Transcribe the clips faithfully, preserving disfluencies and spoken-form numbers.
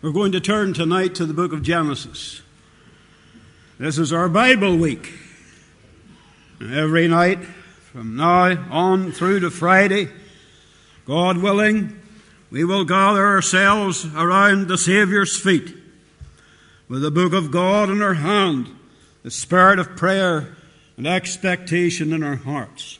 We're going to turn tonight to the book of Genesis. This is our Bible week. Every night from now on through to Friday, God willing, we will gather ourselves around the Saviour's feet with the book of God in our hand, the spirit of prayer and expectation in our hearts.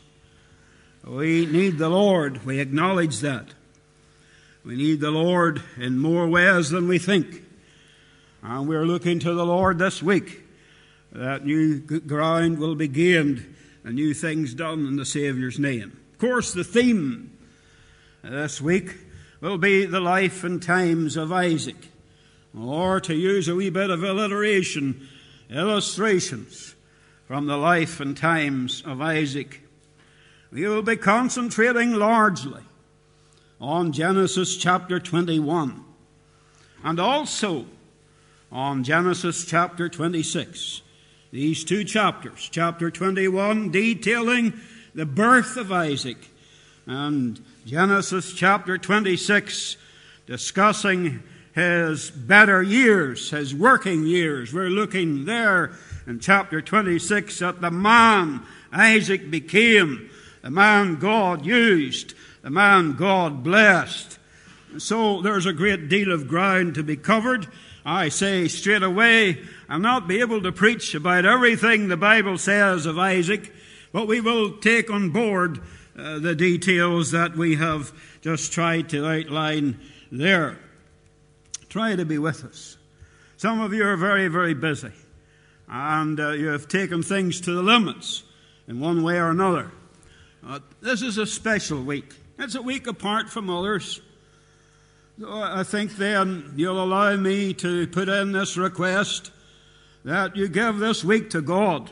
We need the Lord. We acknowledge that. We need the Lord in more ways than we think. And we're looking to the Lord this week that new ground will be gained and new things done in the Saviour's name. Of course, the theme this week will be the life and times of Isaac, or to use a wee bit of alliteration, illustrations from the life and times of Isaac. We will be concentrating largely on Genesis chapter twenty-one and also on Genesis chapter twenty-six. These two chapters, chapter twenty-one detailing the birth of Isaac, and Genesis chapter twenty-six discussing his better years, his working years. We're looking there in chapter twenty-six at the man Isaac became, the man God used, the man God blessed. So there's a great deal of ground to be covered. I say straight away, I'll not be able to preach about everything the Bible says of Isaac, but we will take on board uh, the details that we have just tried to outline there. Try to be with us. Some of you are very, very busy, and uh, you have taken things to the limits in one way or another. Uh, this is a special week. It's a week apart from others. So I think then you'll allow me to put in this request that you give this week to God.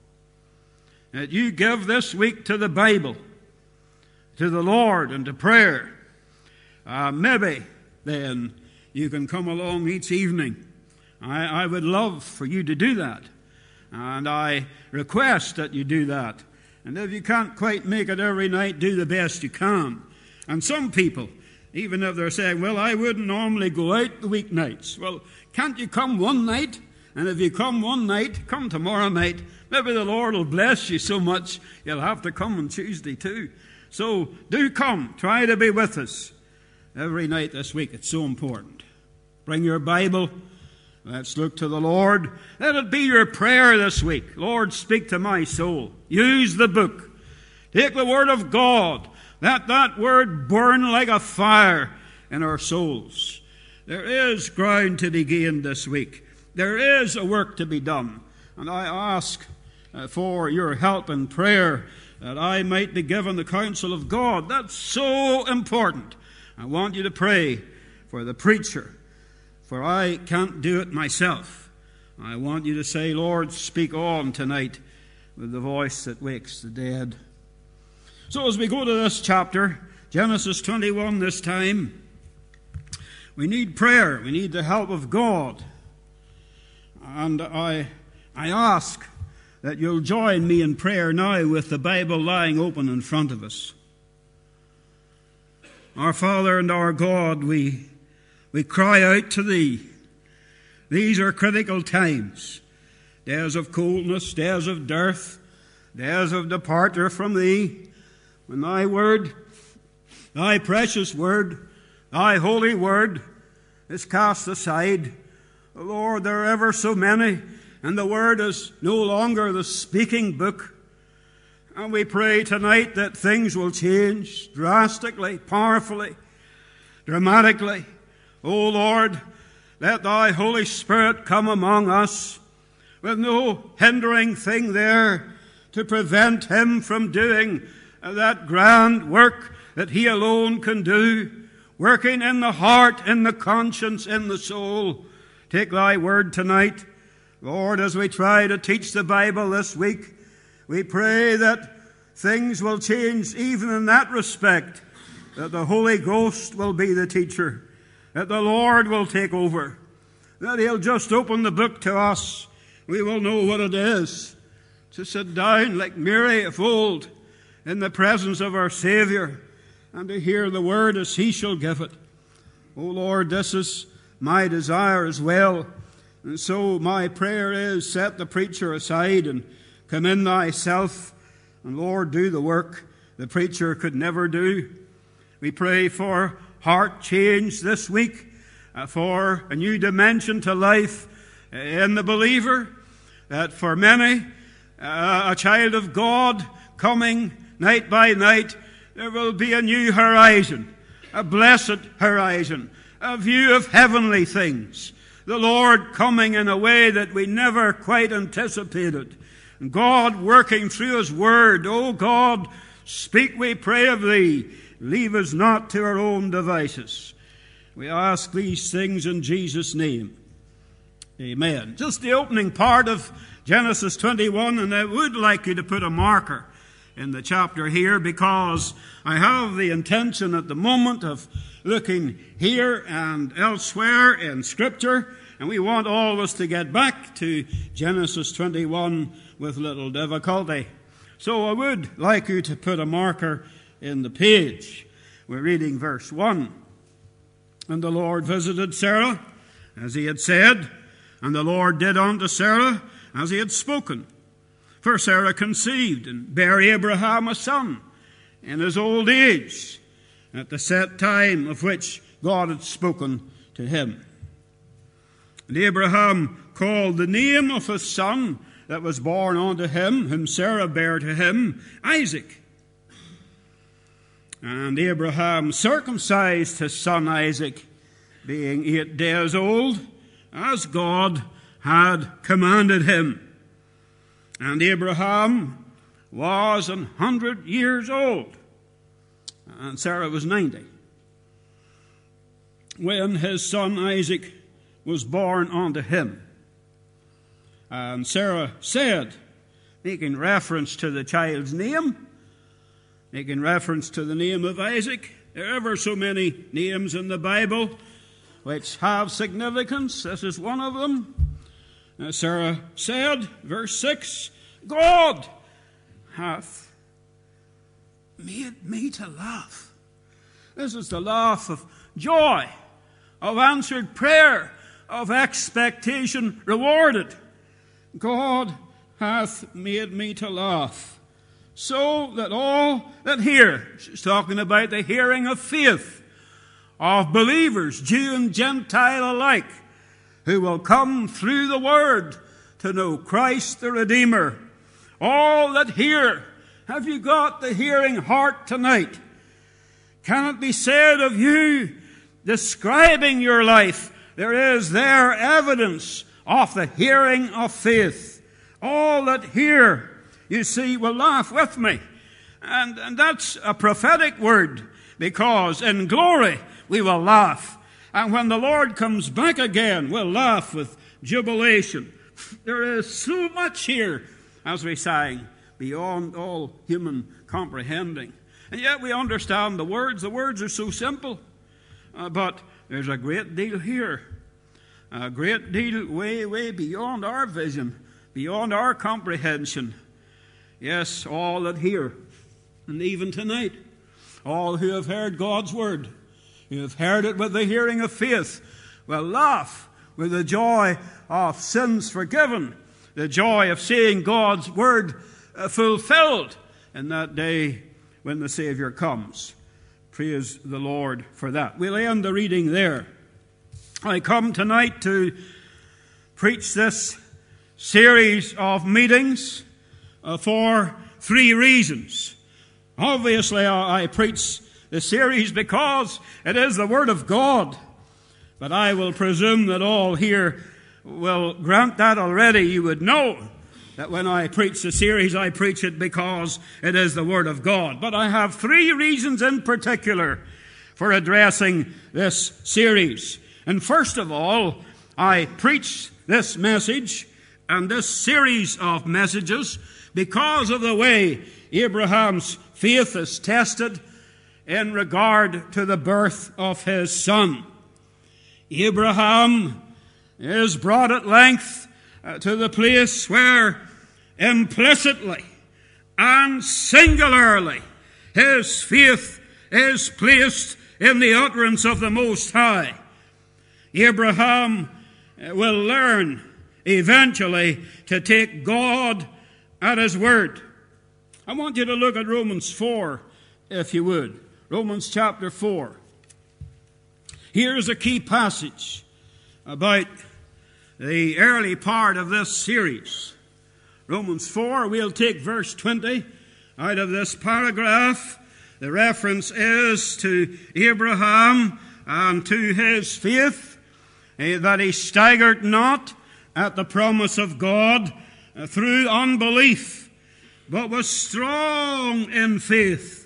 That you give this week to the Bible, to the Lord and to prayer. Uh, maybe then you can come along each evening. I, I would love for you to do that. And I request that you do that. And if you can't quite make it every night, do the best you can. And some people, even if they're saying, well, I wouldn't normally go out the weeknights. Well, can't you come one night? And if you come one night, come tomorrow night. Maybe the Lord will bless you so much, you'll have to come on Tuesday too. So do come. Try to be with us every night this week. It's so important. Bring your Bible. Let's look to the Lord. Let it be your prayer this week. Lord, speak to my soul. Use the book. Take the Word of God. Let that Word burn like a fire in our souls. There is ground to be gained this week. There is a work to be done. And I ask uh, for your help and prayer that I might be given the counsel of God. That's so important. I want you to pray for the preacher, for I can't do it myself. I want you to say, Lord, speak on tonight with the voice that wakes the dead. So as we go to this chapter, Genesis twenty-one this time, we need prayer. We need the help of God. And I, I ask that you'll join me in prayer now with the Bible lying open in front of us. Our Father and our God, we We cry out to Thee. These are critical times. Days of coldness, days of dearth, days of departure from Thee. When Thy Word, Thy precious Word, Thy holy Word is cast aside. Lord, there are ever so many, and the Word is no longer the speaking book. And we pray tonight that things will change drastically, powerfully, dramatically. O Lord, let Thy Holy Spirit come among us with no hindering thing there to prevent Him from doing that grand work that He alone can do, working in the heart, in the conscience, in the soul. Take Thy word tonight. Lord, as we try to teach the Bible this week, we pray that things will change even in that respect, that the Holy Ghost will be the teacher, that the Lord will take over, that He'll just open the book to us. We will know what it is to sit down like Mary of old in the presence of our Savior and to hear the word as He shall give it. O Lord, this is my desire as well. And so my prayer is, set the preacher aside and come in thyself, and Lord, do the work the preacher could never do. We pray for heart change this week, uh, for a new dimension to life in the believer, that for many, uh, a child of God coming night by night, there will be a new horizon, a blessed horizon, a view of heavenly things. The Lord coming in a way that we never quite anticipated. And God working through His Word. Oh God, speak, we pray of Thee. Leave us not to our own devices. We ask these things in Jesus' name. Amen. Just the opening part of Genesis twenty-one, and I would like you to put a marker in the chapter here, because I have the intention at the moment of looking here and elsewhere in Scripture, and we want all of us to get back to Genesis twenty-one with little difficulty. So I would like you to put a marker in the page. We're reading verse one. And the Lord visited Sarah, as He had said, and the Lord did unto Sarah as He had spoken. For Sarah conceived and bare Abraham a son in his old age, at the set time of which God had spoken to him. And Abraham called the name of his son that was born unto him, whom Sarah bare to him, Isaac. And Abraham circumcised his son Isaac, being eight days old, as God had commanded him. And Abraham was an hundred years old, and Sarah was ninety, when his son Isaac was born unto him. And Sarah said, making reference to the child's name, making reference to the name of Isaac. There are ever so many names in the Bible which have significance. This is one of them. Now Sarah said, verse six, God hath made me to laugh. This is the laugh of joy, of answered prayer, of expectation rewarded. God hath made me to laugh, so that all that hear, she's talking about the hearing of faith, of believers, Jew and Gentile alike, who will come through the Word to know Christ the Redeemer. All that hear, have you got the hearing heart tonight? Can it be said of you, describing your life, there is there evidence of the hearing of faith? All that hear, you see, will laugh with me. And, and that's a prophetic word, because in glory we will laugh. And when the Lord comes back again, we'll laugh with jubilation. There is so much here, as we sang, beyond all human comprehending. And yet we understand the words. The words are so simple. Uh, but there's a great deal here. A great deal way, way beyond our vision, beyond our comprehension. Yes, all that hear, and even tonight, all who have heard God's word, who have heard it with the hearing of faith, will laugh with the joy of sins forgiven, the joy of seeing God's word uh, fulfilled in that day when the Savior comes. Praise the Lord for that. We'll end the reading there. I come tonight to preach this series of meetings uh, for three reasons. Obviously, I, I preach the series because it is the Word of God. But I will presume that all here will grant that already. You would know that when I preach the series, I preach it because it is the Word of God. But I have three reasons in particular for addressing this series. And first of all, I preach this message and this series of messages because of the way Abraham's faith is tested in regard to the birth of his son. Abraham is brought at length uh, to the place where implicitly and singularly his faith is placed in the utterance of the Most High. Abraham will learn eventually to take God at His word. I want you to look at Romans four, if you would. Romans chapter four. Here's a key passage about the early part of this series. Romans four, we'll take verse twenty out of this paragraph. The reference is to Abraham and to his faith, that he staggered not at the promise of God through unbelief, but was strong in faith,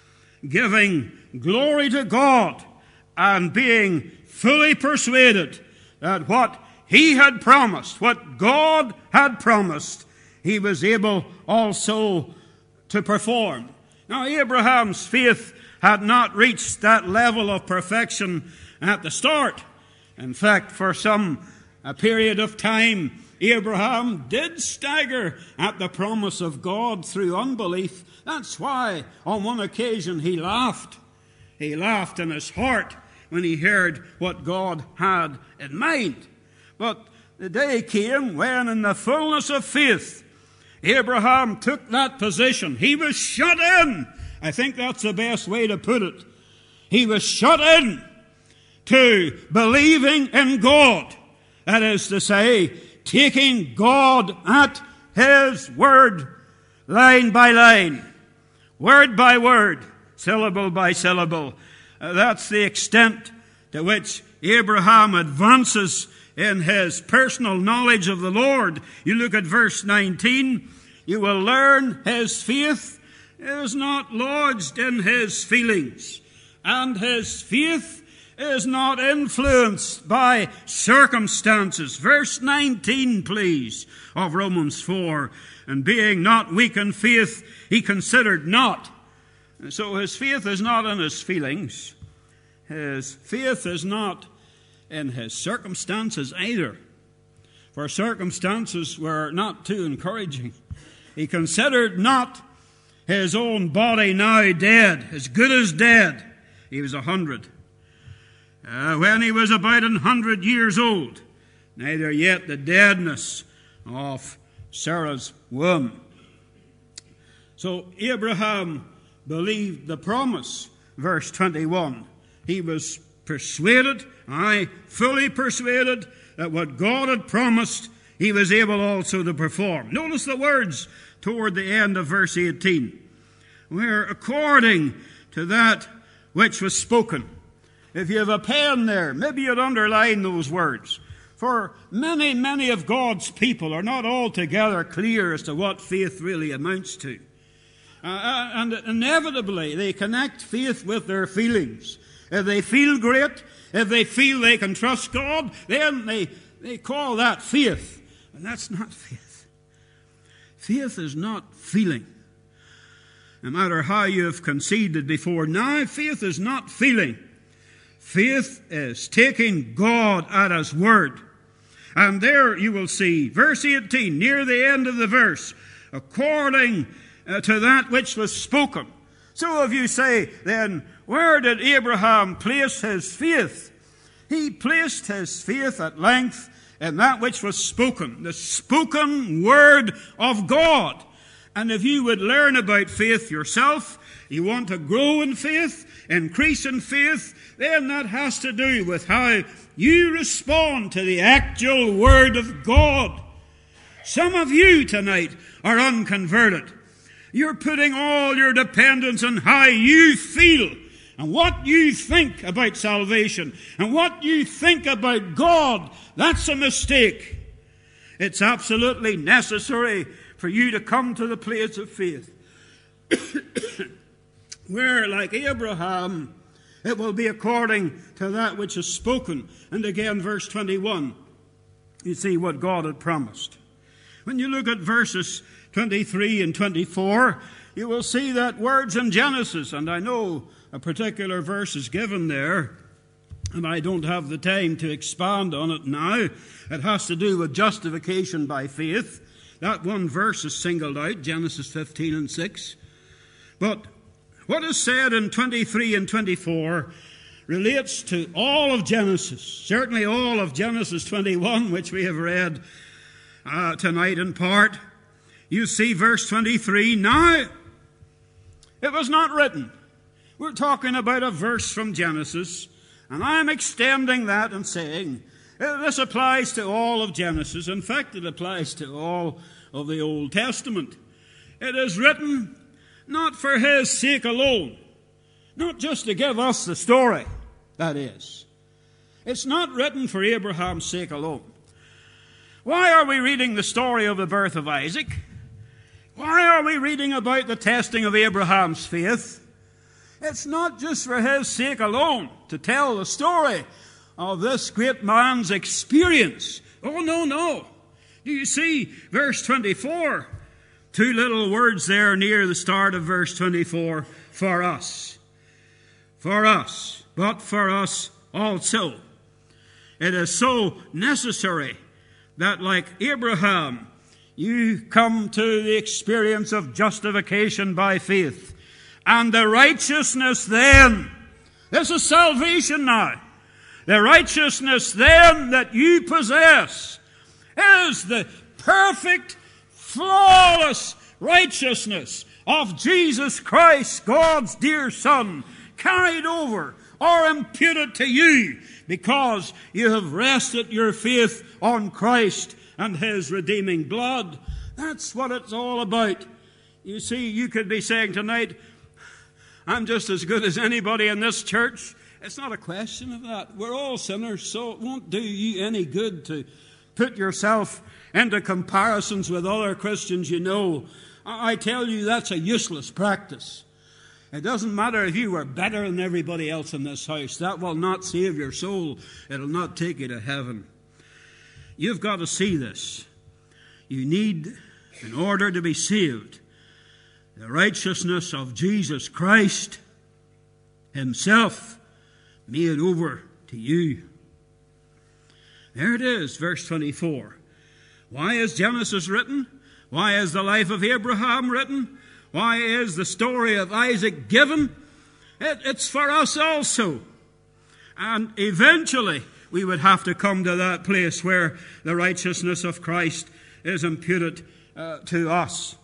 giving glory to God, and being fully persuaded that what he had promised, what God had promised, he was able also to perform. Now, Abraham's faith had not reached that level of perfection at the start. In fact, for some a period of time, Abraham did stagger at the promise of God through unbelief. That's why on one occasion he laughed. He laughed in his heart when he heard what God had in mind. But the day came when, in the fullness of faith, Abraham took that position. He was shut in. I think that's the best way to put it. He was shut in to believing in God. That is to say, taking God at His word, line by line, word by word, syllable by syllable. Uh, that's the extent to which Abraham advances in his personal knowledge of the Lord. You look at verse nineteen, you will learn his faith is not lodged in his feelings, and his faith is not influenced by circumstances. Verse nineteen, please, of Romans four. And being not weak in faith, he considered not. And so his faith is not in his feelings. His faith is not in his circumstances either. For circumstances were not too encouraging. He considered not his own body now dead, as good as dead. He was a hundred. Uh, when he was about an hundred years old, neither yet the deadness of Sarah's womb. So Abraham believed the promise, verse twenty-one. He was persuaded, aye, fully persuaded, that what God had promised, he was able also to perform. Notice the words toward the end of verse eighteen. Where according to that which was spoken. If you have a pen there, maybe you'd underline those words. For many, many of God's people are not altogether clear as to what faith really amounts to. Uh, and inevitably, they connect faith with their feelings. If they feel great, if they feel they can trust God, then they, they call that faith. And that's not faith. Faith is not feeling. No matter how you have conceded before now, faith is not feeling. Faith is taking God at His word. And there you will see, verse eighteen, near the end of the verse, according uh, to that which was spoken. So if you say, then, where did Abraham place his faith? He placed his faith at length in that which was spoken, the spoken word of God. And if you would learn about faith yourself, you want to grow in faith, increase in faith, then that has to do with how you respond to the actual Word of God. Some of you tonight are unconverted. You're putting all your dependence on how you feel and what you think about salvation and what you think about God. That's a mistake. It's absolutely necessary for you to come to the place of faith where, like Abraham, it will be according to that which is spoken. And again, verse twenty-one, you see what God had promised. When you look at verses twenty-three and twenty-four, you will see that words in Genesis, and I know a particular verse is given there, and I don't have the time to expand on it now. It has to do with justification by faith. That one verse is singled out, Genesis fifteen and six. But what is said in twenty-three and twenty-four relates to all of Genesis, certainly all of Genesis twenty-one, which we have read uh, tonight in part. You see verse twenty-three, now it was not written. We're talking about a verse from Genesis, and I'm extending that and saying uh, this applies to all of Genesis. In fact, it applies to all of the Old Testament. It is written not for his sake alone, not just to give us the story, that is. It's not written for Abraham's sake alone. Why are we reading the story of the birth of Isaac? Why are we reading about the testing of Abraham's faith? It's not just for his sake alone to tell the story of this great man's experience. Oh, no, no. Do you see verse twenty-four? Two little words there near the start of verse twenty-four. For us. For us. But for us also. It is so necessary that, like Abraham, you come to the experience of justification by faith. And the righteousness then, this is salvation now, the righteousness then that you possess is the perfect, flawless righteousness of Jesus Christ, God's dear Son, carried over or imputed to you because you have rested your faith on Christ and his redeeming blood. That's what it's all about. You see, you could be saying tonight, I'm just as good as anybody in this church. It's not a question of that. We're all sinners, so it won't do you any good to put yourself into comparisons with other Christians you know. I tell you, that's a useless practice. It doesn't matter if you were better than everybody else in this house. That will not save your soul. It'll not take you to heaven. You've got to see this. You need, in order to be saved, the righteousness of Jesus Christ himself made over to you. There it is, verse twenty-four. Why is Genesis written? Why is the life of Abraham written? Why is the story of Isaac given? It, it's for us also. And eventually we would have to come to that place where the righteousness of Christ is imputed uh, to us.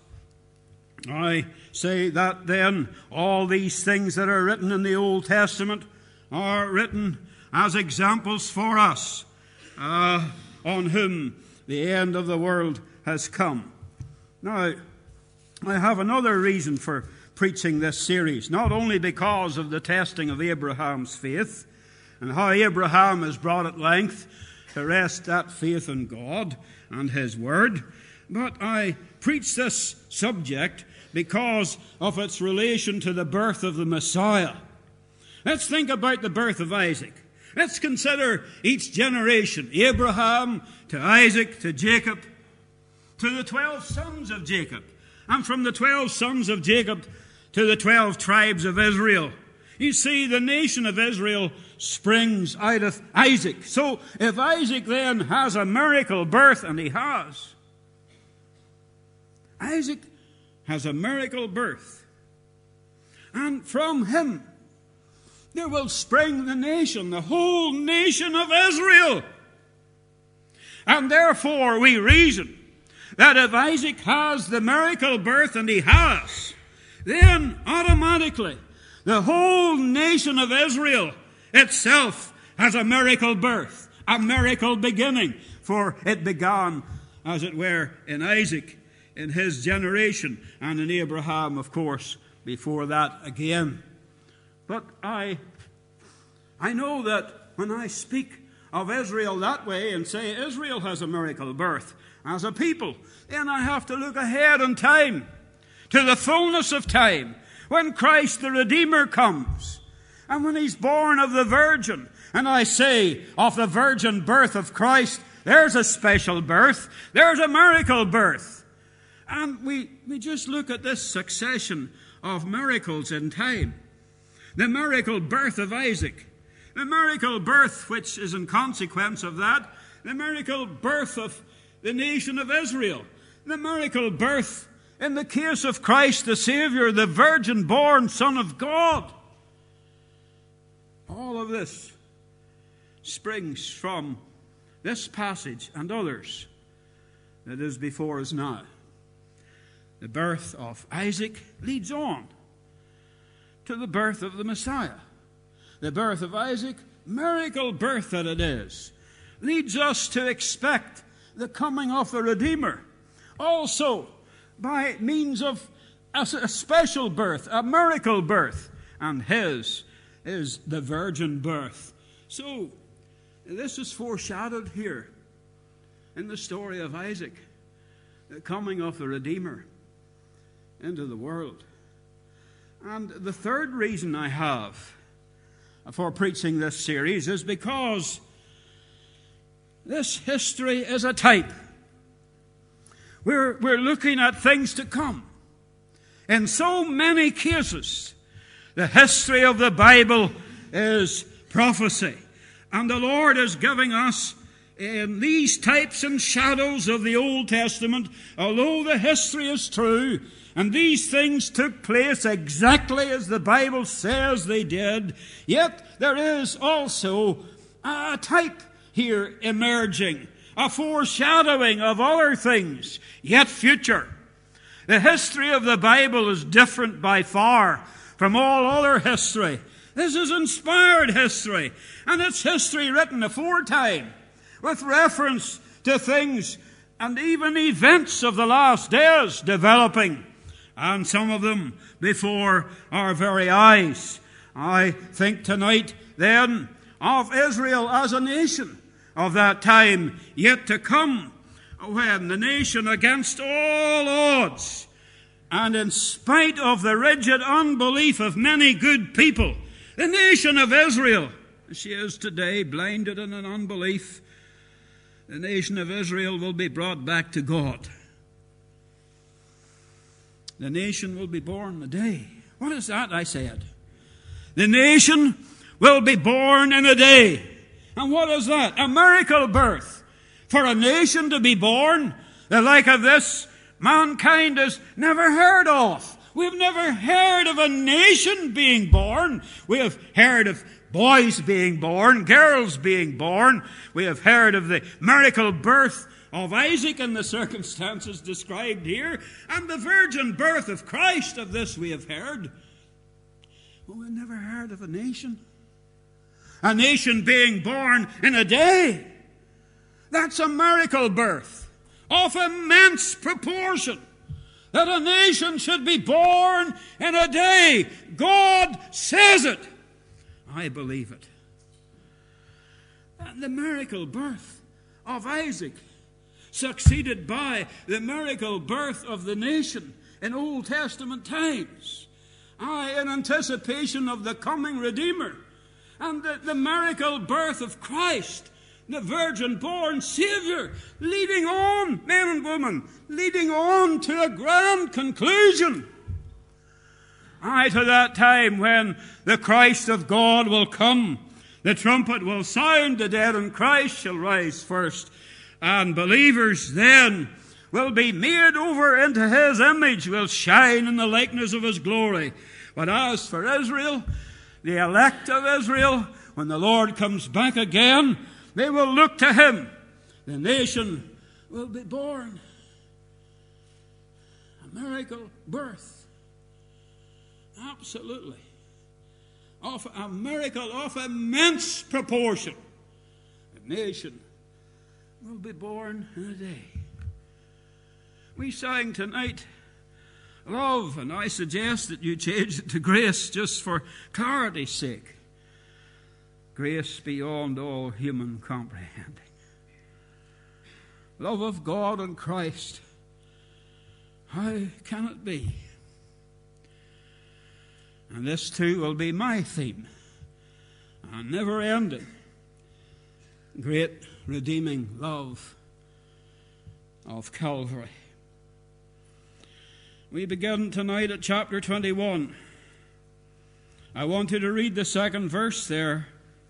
I say that then all these things that are written in the Old Testament are written as examples for us uh, on whom the end of the world has come. Now, I have another reason for preaching this series, not only because of the testing of Abraham's faith and how Abraham has brought at length to rest that faith in God and his word, but I preach this subject because of its relation to the birth of the Messiah. Let's think about the birth of Isaac. Let's consider each generation, Abraham to Isaac to Jacob, to the twelve sons of Jacob, and from the twelve sons of Jacob to the twelve tribes of Israel. You see, the nation of Israel springs out of Isaac. So if Isaac then has a miracle birth, and he has, Isaac has a miracle birth, and from him there will spring the nation, the whole nation of Israel. And therefore we reason that if Isaac has the miracle birth, and he has, then automatically the whole nation of Israel itself has a miracle birth, a miracle beginning, for it began, as it were, in Isaac, in his generation, and in Abraham, of course, before that again. But I, I know that when I speak of Israel that way and say Israel has a miracle birth as a people, then I have to look ahead in time to the fullness of time when Christ the Redeemer comes and when he's born of the Virgin. And I say of the virgin birth of Christ, there's a special birth, there's a miracle birth. And we, we just look at this succession of miracles in time. The miracle birth of Isaac, the miracle birth which is in consequence of that, the miracle birth of the nation of Israel, the miracle birth in the case of Christ the Savior, the virgin-born Son of God. All of this springs from this passage and others that is before us now. The birth of Isaac leads on to the birth of the Messiah. The birth of Isaac, miracle birth that it is, leads us to expect the coming of the Redeemer. Also, by means of a special birth, a miracle birth, and his is the virgin birth. So, this is foreshadowed here in the story of Isaac, the coming of the Redeemer into the world. And the third reason I have for preaching this series is because this history is a type. We're, we're looking at things to come. In so many cases, the history of the Bible is prophecy. And the Lord is giving us in these types and shadows of the Old Testament, although the history is true, and these things took place exactly as the Bible says they did, yet there is also a type here emerging, a foreshadowing of other things, yet future. The history of the Bible is different by far from all other history. This is inspired history, and it's history written aforetime with reference to things and even events of the last days developing, and some of them before our very eyes. I think tonight then of Israel as a nation of that time yet to come, when the nation against all odds and in spite of the rigid unbelief of many good people, the nation of Israel, as she is today, blinded in an unbelief, the nation of Israel will be brought back to God. The nation will be born a day. What is that, I said? The nation will be born in a day. And what is that? A miracle birth. For a nation to be born, the like of this, mankind has never heard of. We've never heard of a nation being born. We have heard of boys being born, girls being born. We have heard of the miracle birth of Isaac in the circumstances described here, and the virgin birth of Christ. Of this we have heard. But we've never heard of a nation. A nation being born in a day. That's a miracle birth of immense proportion. That a nation should be born in a day. God says it. I believe it. And the miracle birth of Isaac, succeeded by the miracle birth of the nation in Old Testament times. Aye, in anticipation of the coming Redeemer. And the, the miracle birth of Christ, the virgin-born Savior, leading on, men and women, leading on to a grand conclusion. Aye, to that time when the Christ of God will come, the trumpet will sound, the dead in Christ shall rise first, and believers then will be made over into His image, will shine in the likeness of His glory. But as for Israel, the elect of Israel, when the Lord comes back again, they will look to Him. The nation will be born. A miracle birth. Absolutely. Of a miracle of immense proportion. A nation will be born in a day. We sang tonight, love, and I suggest that you change it to grace just for clarity's sake. Grace beyond all human comprehending. Love of God and Christ. How can it be? And this too will be my theme. A never ending, great redeeming love of Calvary. We begin tonight at chapter twenty-one. I want you to read the second verse there,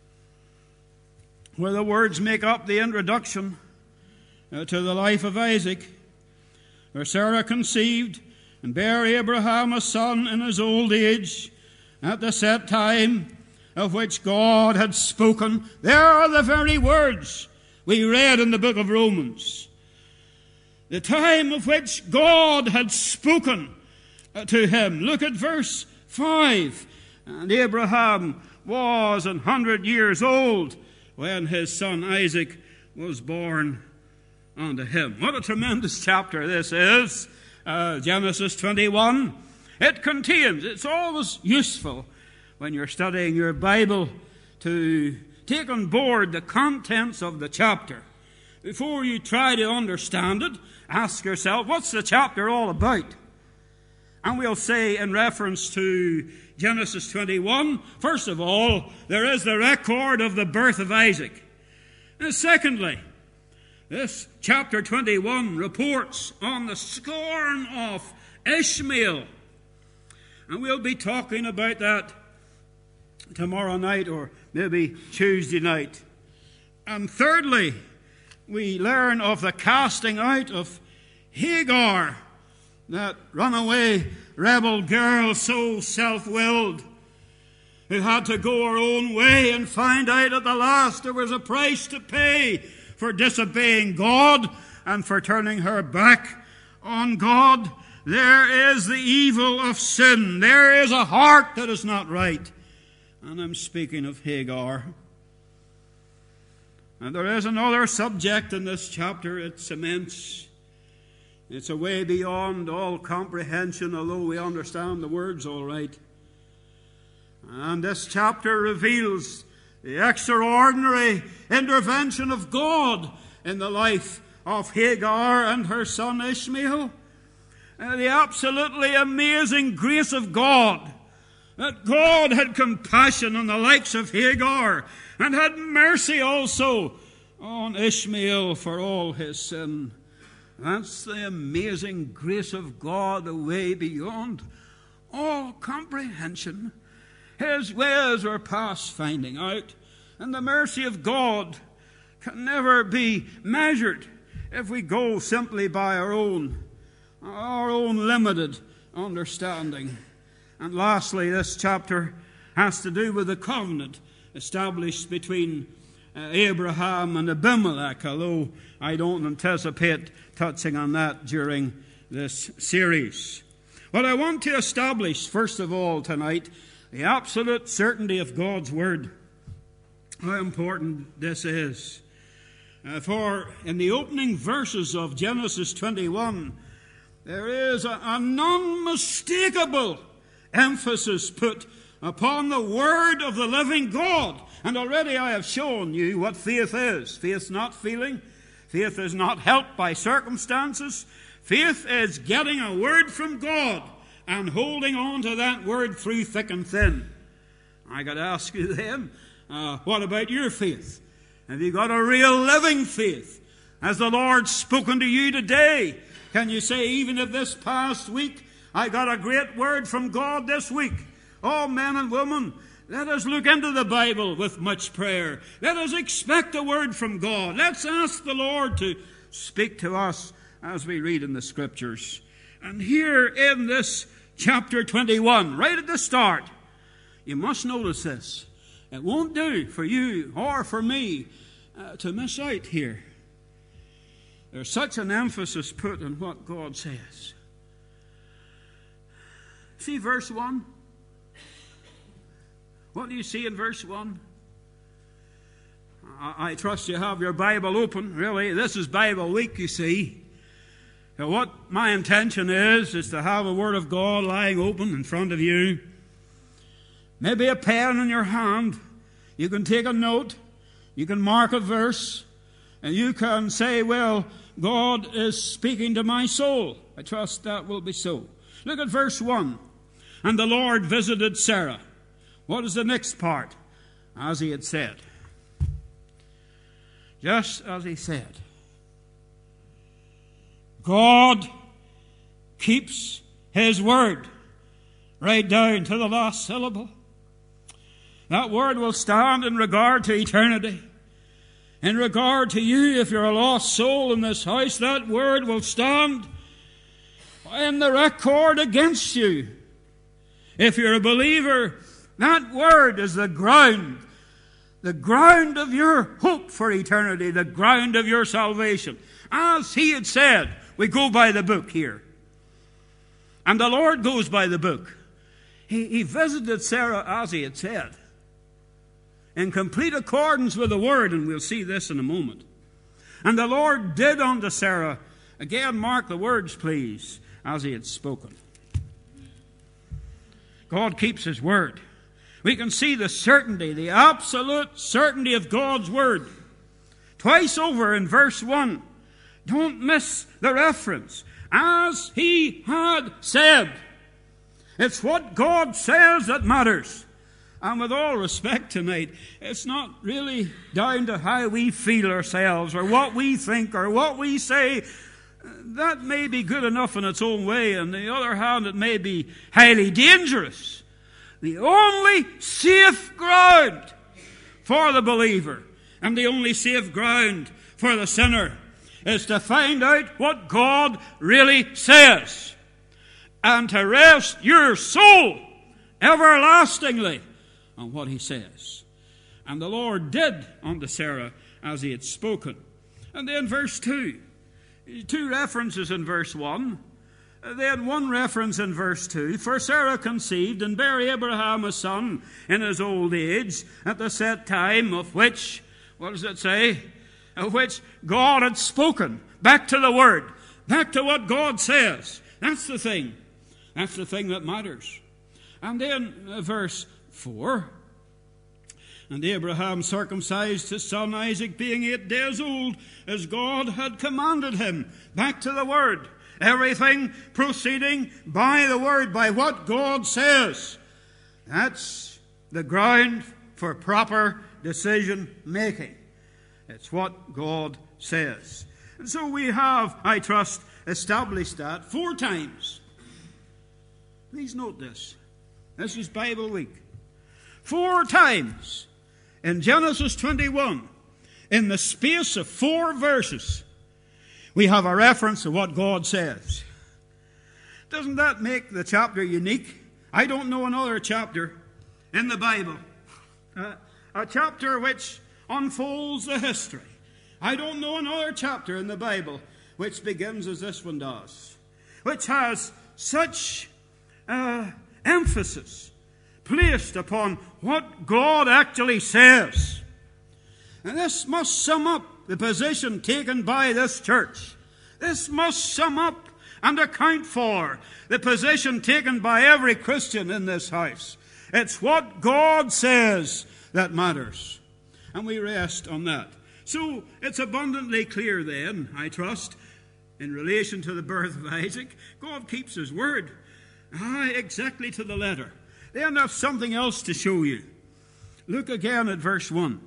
where the words make up the introduction uh, to the life of Isaac. Where Sarah conceived and bare Abraham a son in his old age, at the set time, of which God had spoken. There are the very words we read in the book of Romans. The time of which God had spoken to him. Look at verse five. And Abraham was an hundred years old when his son Isaac was born unto him. What a tremendous chapter this is. Uh, Genesis twenty-one. It contains, it's always useful when you're studying your Bible to take on board the contents of the chapter. Before you try to understand it, ask yourself, what's the chapter all about? And we'll say in reference to Genesis twenty-one, first of all, there is the record of the birth of Isaac. And secondly, this chapter twenty-one reports on the scorn of Ishmael. And we'll be talking about that tomorrow night or maybe Tuesday night. And thirdly, we learn of the casting out of Hagar, that runaway rebel girl, so self-willed, who had to go her own way and find out at the last there was a price to pay for disobeying God and for turning her back on God. There is the evil of sin. There is a heart that is not right. And I'm speaking of Hagar. And there is another subject in this chapter. It's immense. It's a way beyond all comprehension, although we understand the words all right. And this chapter reveals the extraordinary intervention of God in the life of Hagar and her son Ishmael. Uh, the absolutely amazing grace of God, that God had compassion on the likes of Hagar and had mercy also on Ishmael for all his sin. That's the amazing grace of God, a way beyond all comprehension. His ways are past finding out, and the mercy of God can never be measured if we go simply by our own, our own limited understanding. And lastly, this chapter has to do with the covenant established between uh, Abraham and Abimelech, although I don't anticipate touching on that during this series. What I want to establish, first of all, tonight, the absolute certainty of God's Word. How important this is. Uh, for in the opening verses of Genesis twenty-one, there is a, an unmistakable emphasis put upon the Word of the living God. And already I have shown you what faith is. Faith's not feeling. Faith is not helped by circumstances. Faith is getting a word from God and holding on to that word through thick and thin. I got to ask you then, uh, what about your faith? Have you got a real living faith? Has the Lord spoken to you today? Can you say, even if this past week I got a great word from God this week? Oh, men and women, let us look into the Bible with much prayer. Let us expect a word from God. Let's ask the Lord to speak to us as we read in the Scriptures. And here in this chapter twenty-one, right at the start, you must notice this. It won't do for you or for me uh, to miss out here. There's such an emphasis put on what God says. See verse one? What do you see in verse one? I, I trust you have your Bible open. Really, this is Bible week, you see. Now, what my intention is, is to have a Word of God lying open in front of you. Maybe a pen in your hand. You can take a note. You can mark a verse. And you can say, well, God is speaking to my soul. I trust that will be so. Look at verse one. And the Lord visited Sarah. What is the next part? As he had said. Just as he said. God keeps his word right down to the last syllable. That word will stand in regard to eternity. In regard to you, if you're a lost soul in this house, that word will stand in the record against you. If you're a believer, That Word is the ground, the ground of your hope for eternity, the ground of your salvation. As He had said, we go by the book here. And the Lord goes by the book. He, he visited Sarah as He had said, in complete accordance with the Word, and we'll see this in a moment. And the Lord did unto Sarah, again mark the words please, as He had spoken. God keeps His Word. We can see the certainty, the absolute certainty of God's Word. Twice over in verse one. Don't miss the reference. As He had said. It's what God says that matters. And with all respect tonight, it's not really down to how we feel ourselves or what we think or what we say. That may be good enough in its own way. On the other hand, it may be highly dangerous. The only safe ground for the believer and the only safe ground for the sinner is to find out what God really says and to rest your soul everlastingly on what He says. And the Lord did unto Sarah as He had spoken. And then verse two. Two references in verse one. Then one reference in verse two. For Sarah conceived and bare Abraham a son in his old age at the set time of which, what does it say? Of which God had spoken. Back to the Word. Back to what God says. That's the thing. That's the thing that matters. And then uh, verse four. And Abraham circumcised his son Isaac, being eight days old, as God had commanded him. Back to the Word. Everything proceeding by the Word, by what God says. That's the ground for proper decision making. It's what God says. And so we have, I trust, established that four times. Please note this. This is Bible week. Four times in Genesis twenty-one, in the space of four verses, we have a reference to what God says. Doesn't that make the chapter unique? I don't know another chapter in the Bible. Uh, a chapter which unfolds the history. I don't know another chapter in the Bible which begins as this one does. Which has such uh, emphasis placed upon what God actually says. And this must sum up the position taken by this church. This must sum up and account for the position taken by every Christian in this house. It's what God says that matters. And we rest on that. So it's abundantly clear then, I trust, in relation to the birth of Isaac, God keeps His Word. Ah, exactly to the letter. Then there's something else to show you. Look again at verse one.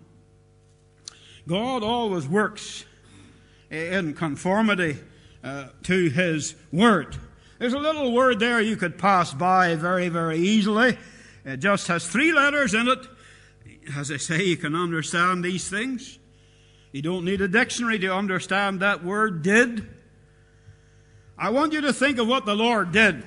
God always works in conformity uh, to His Word. There's a little word there you could pass by very, very easily. It just has three letters in it. As I say, you can understand these things. You don't need a dictionary to understand that word, did. I want you to think of what the Lord did.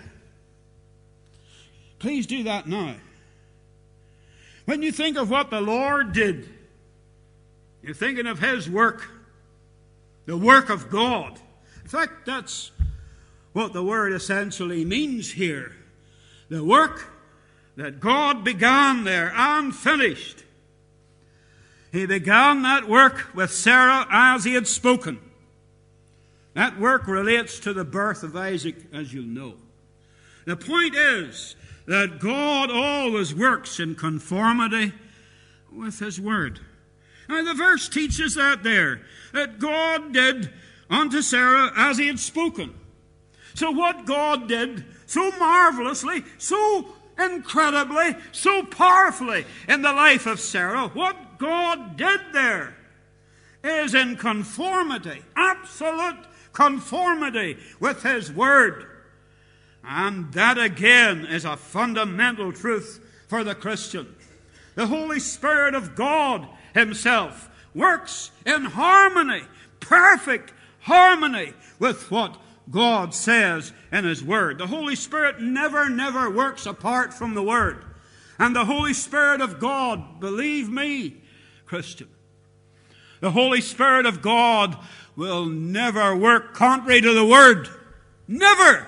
Please do that now. When you think of what the Lord did, you're thinking of His work, the work of God. In fact, that's what the word essentially means here. The work that God began there and finished. He began that work with Sarah as He had spoken. That work relates to the birth of Isaac, as you'll know. The point is that God always works in conformity with His Word. Now the verse teaches that there, that God did unto Sarah as He had spoken. So what God did so marvelously, so incredibly, so powerfully in the life of Sarah, what God did there is in conformity, absolute conformity with His Word. And that again is a fundamental truth for the Christian. The Holy Spirit of God Himself works in harmony, perfect harmony with what God says in His Word. The Holy Spirit never, never works apart from the Word. And the Holy Spirit of God, believe me, Christian, the Holy Spirit of God will never work contrary to the Word. Never!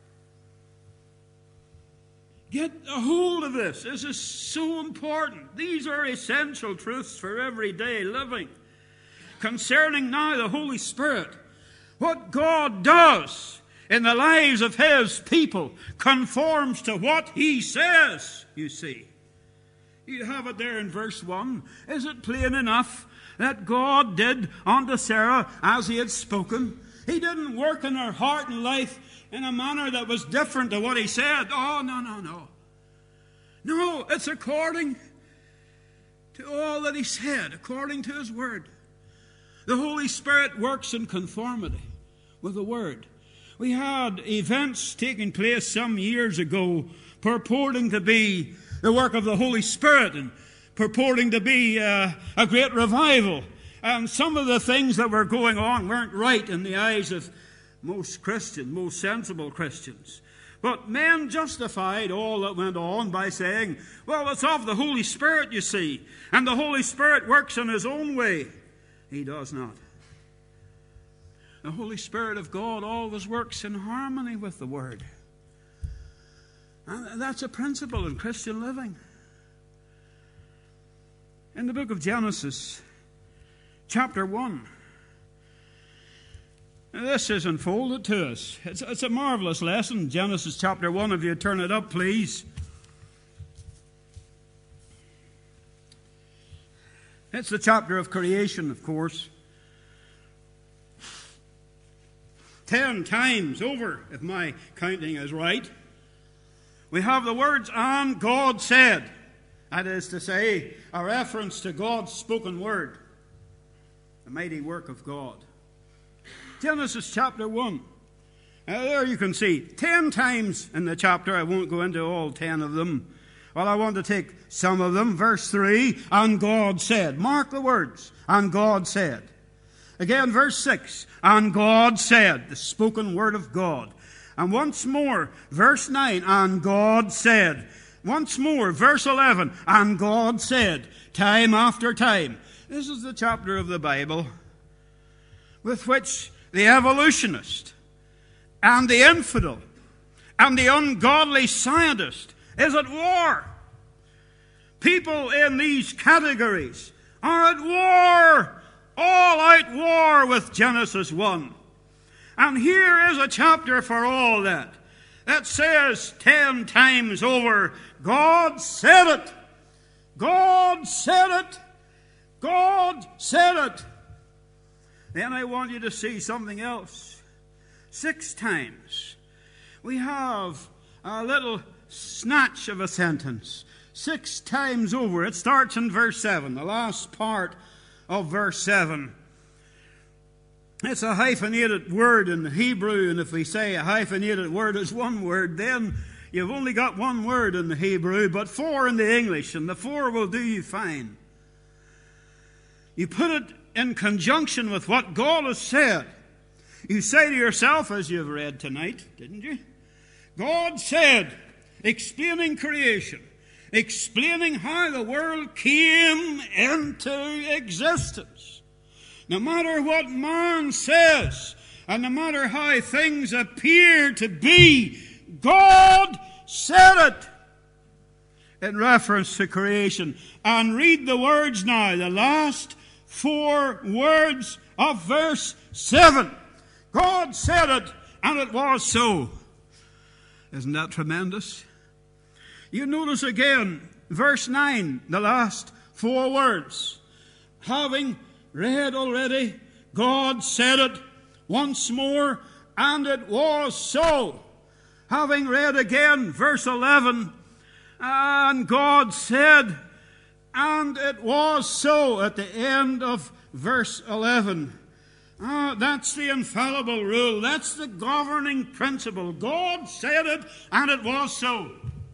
Get a hold of this. This is so important. These are essential truths for everyday living. Concerning now the Holy Spirit, what God does in the lives of His people conforms to what He says, you see. You have it there in verse one. Is it plain enough that God did unto Sarah as He had spoken? He didn't work in her heart and life in a manner that was different to what He said. Oh, no, no, no. No, it's according to all that He said, according to His Word. The Holy Spirit works in conformity with the Word. We had events taking place some years ago purporting to be the work of the Holy Spirit and purporting to be uh, a great revival. And some of the things that were going on weren't right in the eyes of most Christians, most sensible Christians. But men justified all that went on by saying, well, it's of the Holy Spirit, you see, and the Holy Spirit works in His own way. He does not. The Holy Spirit of God always works in harmony with the Word. And that's a principle in Christian living. In the book of Genesis, chapter one, this is unfolded to us. It's, it's a marvelous lesson, Genesis chapter one. If you turn it up, please. It's the chapter of creation, of course. Ten times over, if my counting is right, we have the words, and God said. That is to say, a reference to God's spoken word, the mighty work of God. Genesis chapter one. Now there you can see, ten times in the chapter. I won't go into all ten of them. Well, I want to take some of them. Verse three, and God said. Mark the words, and God said. Again, verse six, and God said, the spoken word of God. And once more, verse nine, and God said. Once more, verse eleven, and God said, time after time. This is the chapter of the Bible with which the evolutionist and the infidel and the ungodly scientist is at war. People in these categories are at war, all-out war with Genesis one. And here is a chapter for all that, that says ten times over, God said it. God said it. God said it. Then I want you to see something else. Six times we have a little snatch of a sentence. Six times over. It starts in verse seven, the last part of verse seven. It's a hyphenated word in Hebrew, and if we say a hyphenated word is one word, then you've only got one word in the Hebrew, but four in the English, and the four will do you fine. You put it in conjunction with what God has said. You say to yourself, as you've read tonight, didn't you? God said, explaining creation, explaining how the world came into existence. No matter what man says, and no matter how things appear to be, God said it in reference to creation. And read the words now, the last four words of verse seven. God said it, and it was so. Isn't that tremendous? You notice again, verse nine, the last four words. Having read already, God said it once more, and it was so. Having read again, verse eleven, and God said, and it was so, at the end of verse eleven. Ah, that's the infallible rule. That's the governing principle. God said it, and it was so.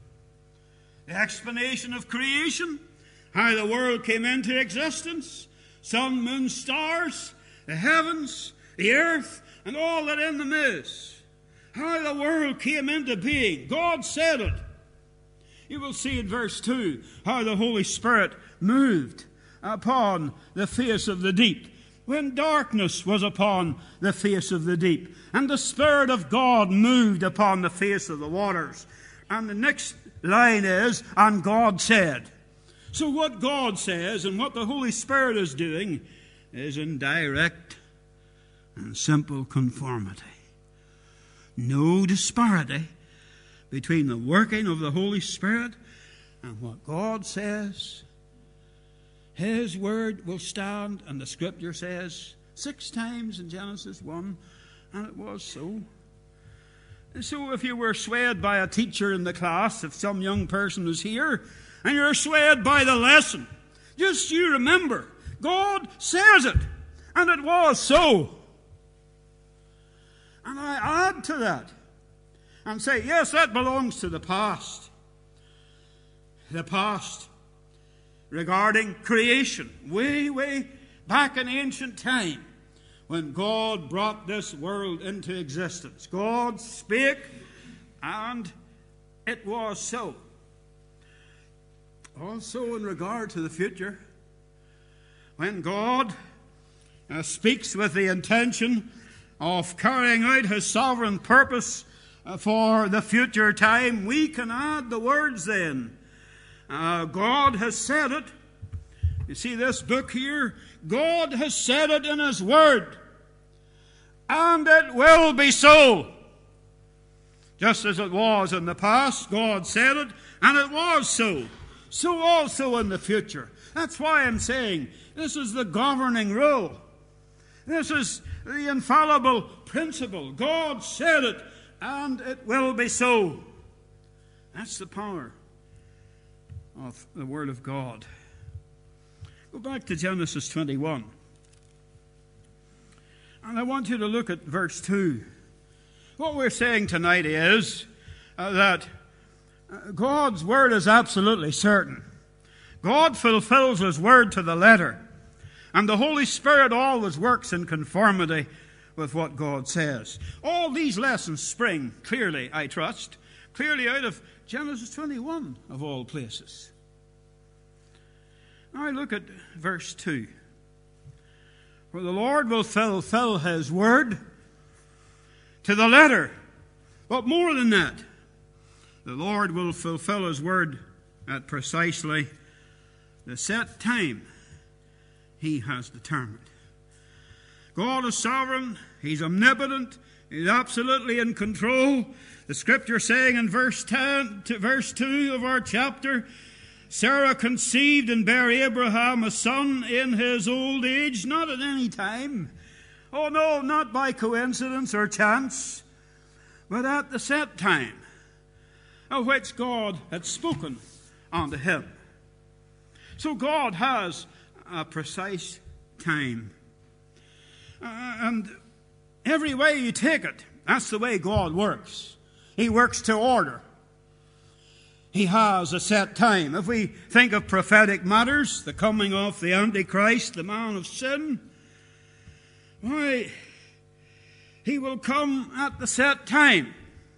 The explanation of creation, how the world came into existence, sun, moon, stars, the heavens, the earth, and all that in them is. How the world came into being. God said it. You will see in verse two how the Holy Spirit moved upon the face of the deep, when darkness was upon the face of the deep, and the Spirit of God moved upon the face of the waters. And the next line is, and God said. So what God says and what the Holy Spirit is doing is in direct and simple conformity. No disparity between the working of the Holy Spirit and what God says. His word will stand, and the Scripture says six times in Genesis one, and it was so. And so if you were swayed by a teacher in the class, if some young person is here, and you're swayed by the lesson, just you remember, God says it, and it was so. And I add to that and say, yes, that belongs to the past. The past regarding creation, way, way back in ancient time, when God brought this world into existence. God spake, and it was so. Also in regard to the future, when God uh, speaks with the intention of carrying out His sovereign purpose uh, for the future time, we can add the words then. Uh, God has said it. You see this book here? God has said it in His Word. And it will be so. Just as it was in the past, God said it, and it was so. So also in the future. That's why I'm saying this is the governing rule. This is the infallible principle. God said it, and it will be so. That's the power of the Word of God. Go back to Genesis twenty-one. And I want you to look at verse two. What we're saying tonight is uh, that God's Word is absolutely certain. God fulfills His Word to the letter. And the Holy Spirit always works in conformity with what God says. All these lessons spring clearly, I trust, clearly out of Genesis twenty-one, of all places. Now look at verse two. For the Lord will fulfill His word to the letter. But more than that, the Lord will fulfill His word at precisely the set time He has determined. God is sovereign. He's omnipotent. He's absolutely in control. The Scripture saying in verse ten to verse two of our chapter, Sarah conceived and bare Abraham a son in his old age, not at any time. Oh no, not by coincidence or chance, but at the set time of which God had spoken unto him. So God has a precise time. Uh, and every way you take it, that's the way God works. He works to order. He has a set time. If we think of prophetic matters, the coming of the Antichrist, the man of sin, why, he will come at the set time.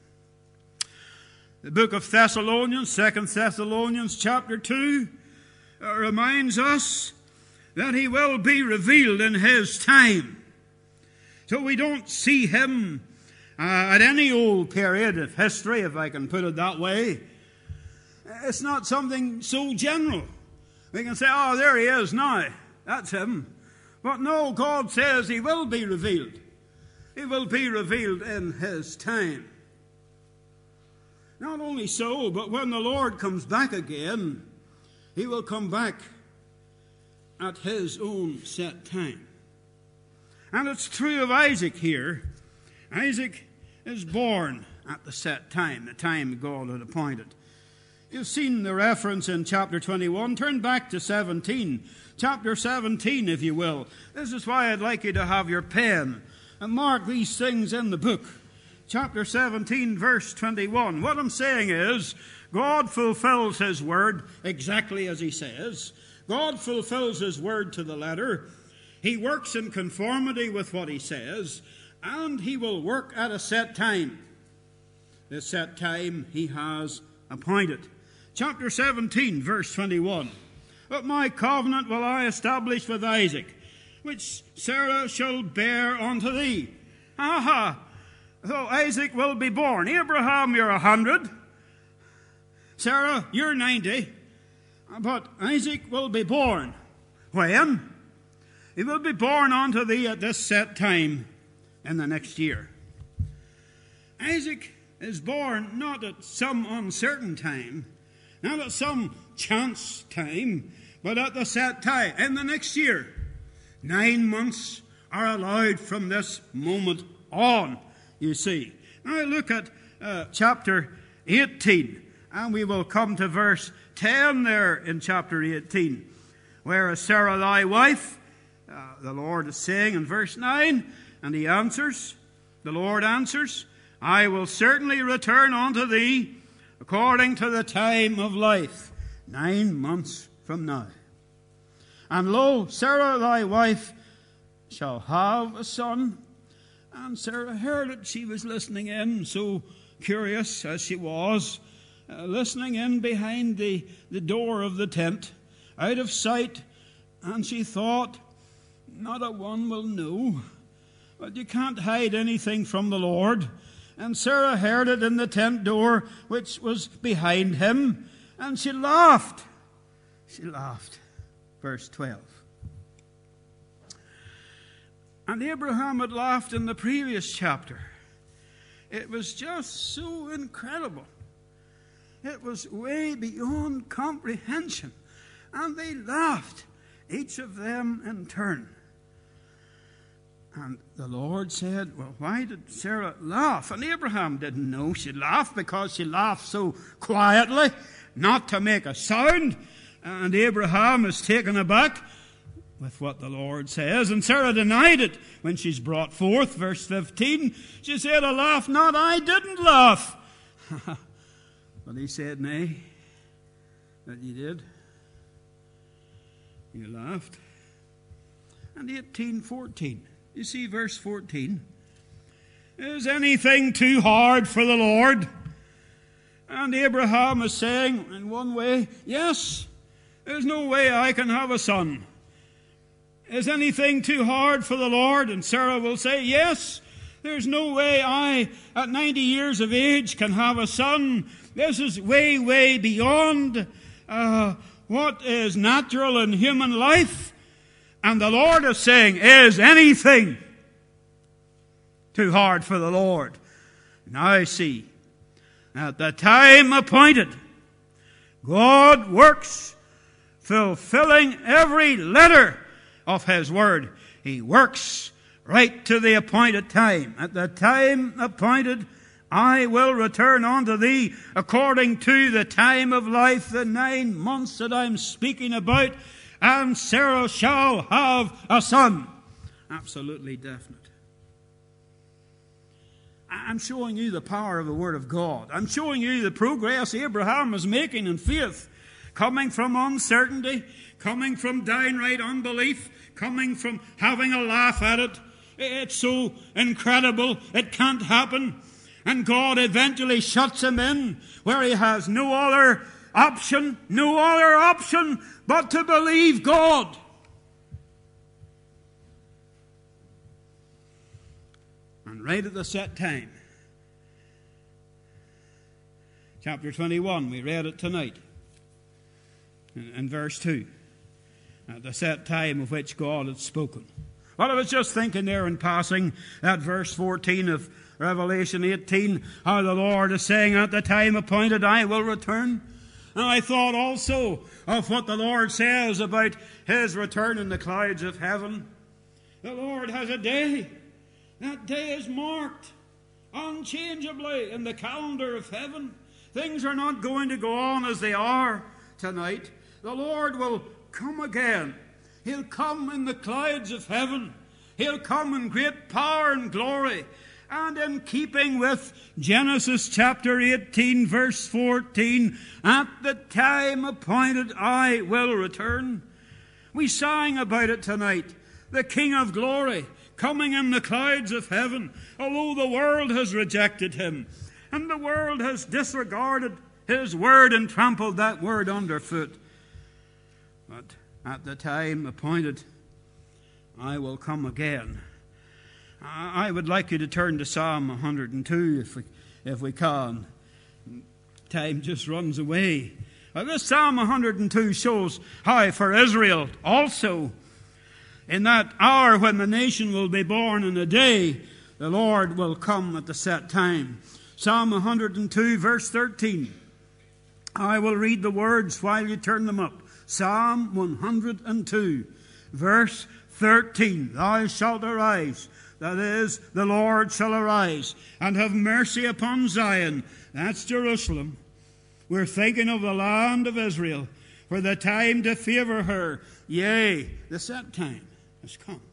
The book of Thessalonians, Second Thessalonians chapter two, uh, reminds us that he will be revealed in his time. So we don't see him uh, at any old period of history, if I can put it that way. It's not something so general. We can say, oh, there he is now. That's him. But no, God says he will be revealed. He will be revealed in his time. Not only so, but when the Lord comes back again, he will come back at his own set time. And it's true of Isaac here. Isaac is born at the set time, the time God had appointed. You've seen the reference in chapter twenty-one. Turn back to seventeen. Chapter seventeen, if you will. This is why I'd like you to have your pen and mark these things in the book. Chapter seventeen, verse twenty-one. What I'm saying is, God fulfills his word exactly as he says. God fulfills his word to the letter. He works in conformity with what he says, and he will work at a set time. The set time he has appointed. chapter seventeen, verse twenty-one. But my covenant will I establish with Isaac, which Sarah shall bear unto thee. Aha! So Isaac will be born. Abraham, you're a hundred. Sarah, you're ninety. But Isaac will be born. When? He will be born unto thee at this set time in the next year. Isaac is born not at some uncertain time, not at some chance time, but at the set time in the next year. Nine months are allowed from this moment on, you see. Now look at uh, chapter eighteen, and we will come to verse ten there in chapter eighteen, where Sarah thy wife, uh, the Lord is saying in verse nine, and he answers, the Lord answers, I will certainly return unto thee according to the time of life, nine months from now. And lo, Sarah thy wife shall have a son. And Sarah heard it. She was listening in, so curious as she was, uh, listening in behind the, the door of the tent, out of sight. And she thought, not a one will know. But you can't hide anything from the Lord. And Sarah heard it in the tent door, which was behind him. And she laughed. She laughed. Verse twelve. And Abraham had laughed in the previous chapter. It was just so incredible. It was way beyond comprehension. And they laughed, each of them in turn. And the Lord said, well, why did Sarah laugh? And Abraham didn't know she laughed because she laughed so quietly, not to make a sound. And Abraham is taken aback with what the Lord says. And Sarah denied it when she's brought forth. Verse fifteen, she said, I laughed not, I didn't laugh. But he said, nay, that you did. You laughed. And eighteen fourteen, you see verse fourteen. Is anything too hard for the Lord? And Abraham is saying, in one way, yes, there's no way I can have a son. Is anything too hard for the Lord? And Sarah will say, yes, there's no way I, at ninety years of age, can have a son. This is way, way beyond uh, what is natural in human life. And the Lord is saying, is anything too hard for the Lord? Now I see, at the time appointed, God works fulfilling every letter of His word. He works right to the appointed time. At the time appointed, I will return unto thee according to the time of life, the nine months that I'm speaking about, and Sarah shall have a son. Absolutely definite. I'm showing you the power of the Word of God. I'm showing you the progress Abraham is making in faith, coming from uncertainty, coming from downright unbelief, coming from having a laugh at it. It's so incredible, it can't happen. And God eventually shuts him in where he has no other option, no other option but to believe God. And right at the set time, chapter twenty-one, we read it tonight, in, in verse two, at the set time of which God had spoken. Well, I was just thinking there in passing, that verse fourteen of Revelation eighteen, how the Lord is saying, at the time appointed I will return. And I thought also of what the Lord says about His return in the clouds of heaven. The Lord has a day. That day is marked unchangeably in the calendar of heaven. Things are not going to go on as they are tonight. The Lord will come again. He'll come in the clouds of heaven. He'll come in great power and glory. And in keeping with Genesis chapter eighteen, verse fourteen, at the time appointed I will return. We sang about it tonight. The King of glory coming in the clouds of heaven, although the world has rejected him and the world has disregarded His word and trampled that word underfoot. But at the time appointed, I will come again. I would like you to turn to Psalm one hundred two if we, if we can. Time just runs away. Well, this Psalm one hundred two shows how for Israel also, in that hour when the nation will be born in a day, the Lord will come at the set time. Psalm one hundred two, verse thirteen. I will read the words while you turn them up. Psalm one hundred two, verse thirteen. Thou shalt arise, that is, the Lord shall arise, and have mercy upon Zion. That's Jerusalem. We're thinking of the land of Israel, for the time to favor her. Yea, the set time has come.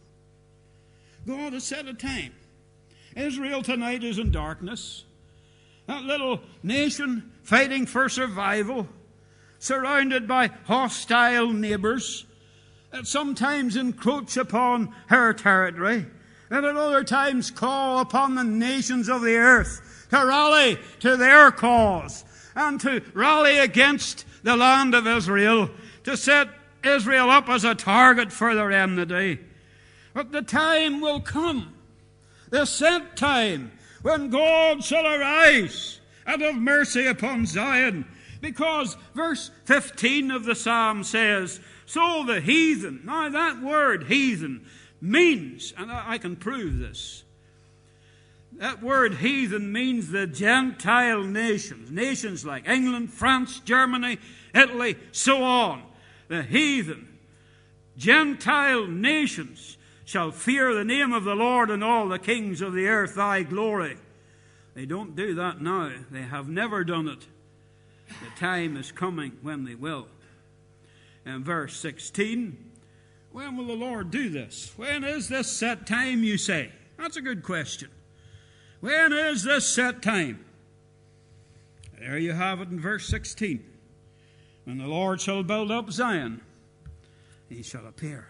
God has set a time. Israel tonight is in darkness. That little nation fighting for survival, surrounded by hostile neighbors that sometimes encroach upon her territory, and at other times call upon the nations of the earth to rally to their cause and to rally against the land of Israel, to set Israel up as a target for their enmity. But the time will come, the set time, when God shall arise and have mercy upon Zion. Because verse fifteen of the psalm says, so the heathen, now that word heathen means, and I can prove this, that word heathen means the Gentile nations, nations like England, France, Germany, Italy, so on. The heathen, Gentile nations shall fear the name of the Lord, and all the kings of the earth thy glory. They don't do that now. They have never done it. The time is coming when they will. And verse sixteen, when will the Lord do this? When is this set time, you say? That's a good question. When is this set time? There you have it in verse sixteen. When the Lord shall build up Zion, he shall appear.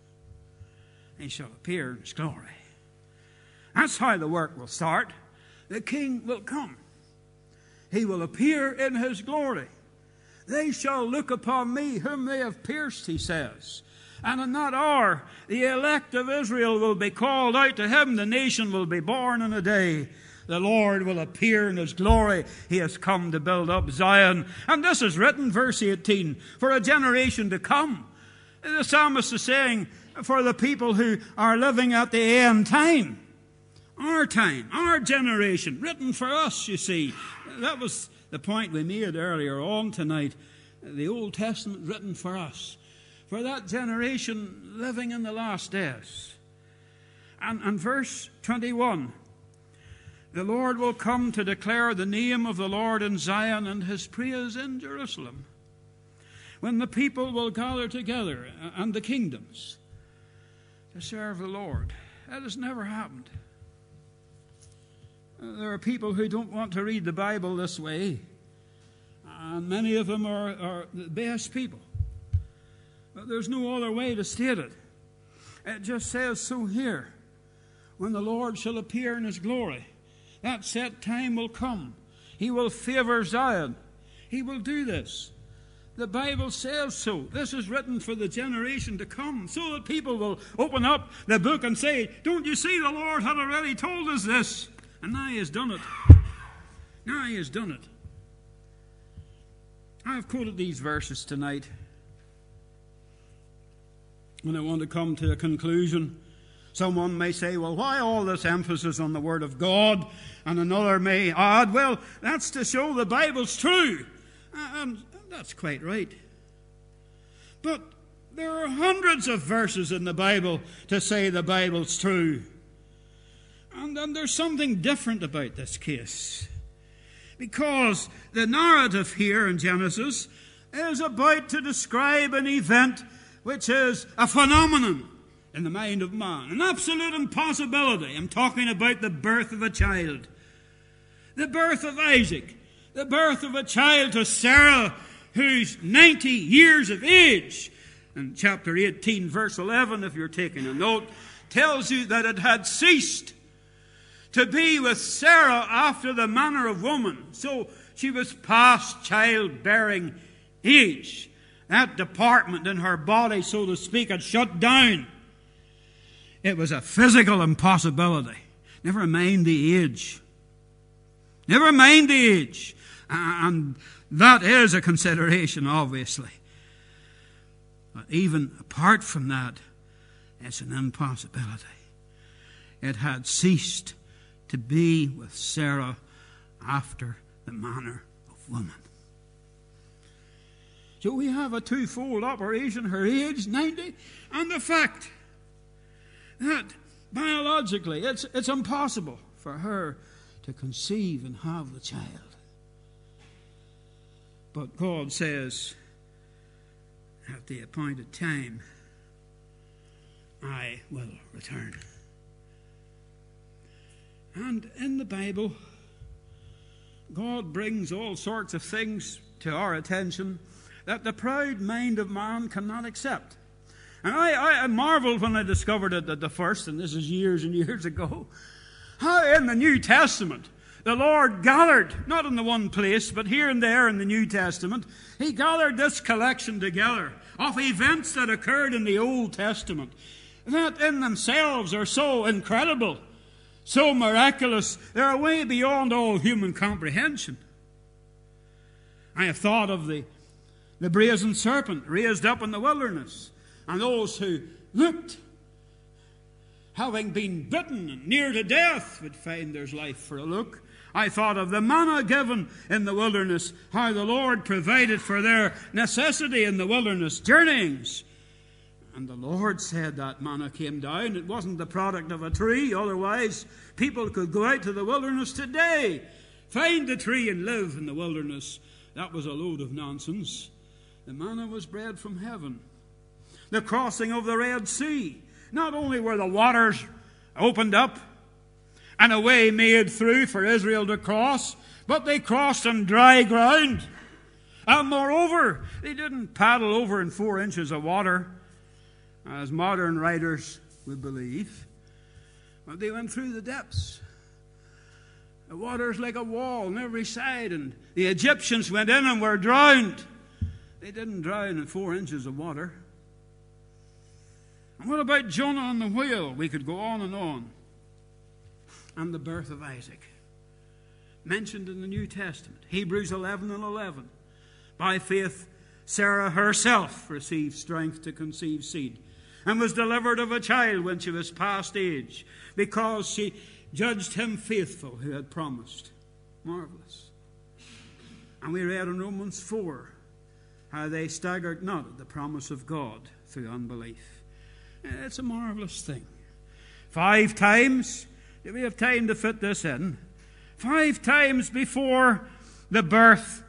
He shall appear in his glory. That's how the work will start. The king will come. He will appear in his glory. They shall look upon me whom they have pierced, he says. And in that hour, the elect of Israel will be called out to him. The nation will be born in a day. The Lord will appear in his glory. He has come to build up Zion. And this is written, verse eighteen, for a generation to come. The psalmist is saying, for the people who are living at the end time. Our time, our generation, written for us, you see. That was the point we made earlier on tonight. The Old Testament written for us. For that generation living in the last days. And, and verse twenty-one, the Lord will come to declare the name of the Lord in Zion and his praise in Jerusalem. When the people will gather together and the kingdoms to serve the Lord. That has never happened. There are people who don't want to read the Bible this way. And many of them are, are the best people. But there's no other way to state it. It just says so here. When the Lord shall appear in his glory, that set time will come. He will favor Zion. He will do this. The Bible says so. This is written for the generation to come, so that people will open up the book and say, don't you see, the Lord had already told us this. And now he has done it. Now he has done it. I have quoted these verses tonight. And I want to come to a conclusion. Someone may say, well, why all this emphasis on the Word of God? And another may add, well, that's to show the Bible's true. And that's quite right. But there are hundreds of verses in the Bible to say the Bible's true. And then there's something different about this case. Because the narrative here in Genesis is about to describe an event which is a phenomenon in the mind of man. An absolute impossibility. I'm talking about the birth of a child. The birth of Isaac. The birth of a child to Sarah, who's ninety years of age. And chapter eighteen, verse eleven, if you're taking a note, tells you that it had ceased to be with Sarah after the manner of woman. So She was past childbearing age. That department in her body, so to speak, had shut down. It was a physical impossibility. Never mind the age. Never mind the age. And that is a consideration, obviously. But even apart from that, it's an impossibility. It had ceased to be with Sarah after the manner of woman. So we have a twofold operation, her age, ninety, and the fact that biologically it's, it's impossible for her to conceive and have the child. But God says, at the appointed time, I will return. And in the Bible, God brings all sorts of things to our attention that the proud mind of man cannot accept. And I, I marveled when I discovered it at the first, and this is years and years ago, how in the New Testament the Lord gathered, not in the one place, but here and there in the New Testament, He gathered this collection together of events that occurred in the Old Testament that in themselves are so incredible, so miraculous, they're way beyond all human comprehension. I have thought of the, the brazen serpent raised up in the wilderness, and those who looked, having been bitten and near to death, would find there's life for a look. I thought of the manna given in the wilderness, how the Lord provided for their necessity in the wilderness journeyings. And the Lord said that manna came down. It wasn't the product of a tree. Otherwise, people could go out to the wilderness today, find the tree and live in the wilderness. That was a load of nonsense. The manna was bread from heaven. The crossing of the Red Sea. Not only were the waters opened up and a way made through for Israel to cross, but they crossed on dry ground. And moreover, they didn't paddle over in four inches of water, as modern writers would believe, but they went through the depths. The water's like a wall on every side, and the Egyptians went in and were drowned. They didn't drown in four inches of water. And what about Jonah on the whale? We could go on and on. And the birth of Isaac, mentioned in the New Testament, Hebrews eleven and eleven. By faith, Sarah herself received strength to conceive seed, and was delivered of a child when she was past age, because she judged him faithful who had promised. Marvelous. And we read in Romans four how they staggered not at the promise of God through unbelief. It's a marvelous thing. Five times, do we have time to fit this in? Five times before the birth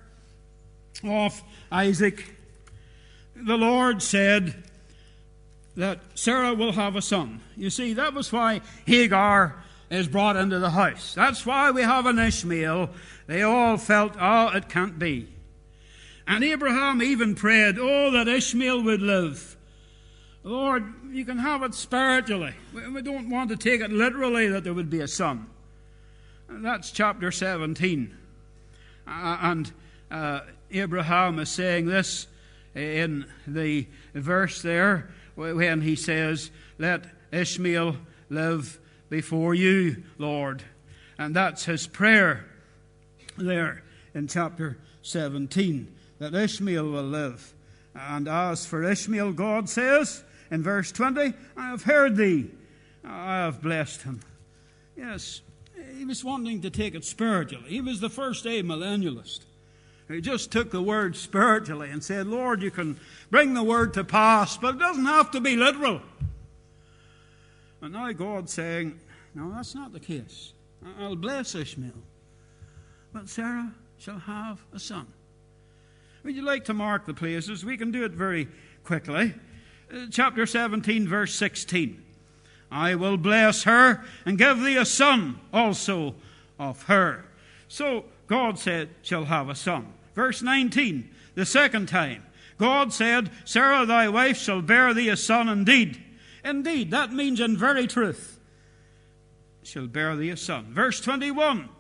of Isaac, the Lord said that Sarah will have a son. You see, that was why Hagar is brought into the house. That's why we have an Ishmael. They all felt, oh, it can't be. And Abraham even prayed, oh, that Ishmael would live. Lord, you can have it spiritually. We don't want to take it literally that there would be a son. And that's chapter seventeen. Uh, and uh, Abraham is saying this in the verse there when he says, let Ishmael live before you, Lord. And that's his prayer there in chapter seventeen, that Ishmael will live. And as for Ishmael, God says in verse twenty, I have heard thee, I have blessed him. Yes, he was wanting to take it spiritually. He was the first amillennialist. He just took the word spiritually and said, Lord, you can bring the word to pass, but it doesn't have to be literal. And now God's saying, no, that's not the case. I'll bless Ishmael, but Sarah shall have a son. Would you like to mark the places? We can do it very quickly. Uh, chapter seventeen, verse sixteen. I will bless her and give thee a son also of her. So God said, shall have a son. Verse nineteen, the second time, God said, Sarah thy wife shall bear thee a son indeed. Indeed, that means in very truth, shall bear thee a son. Verse twenty-one,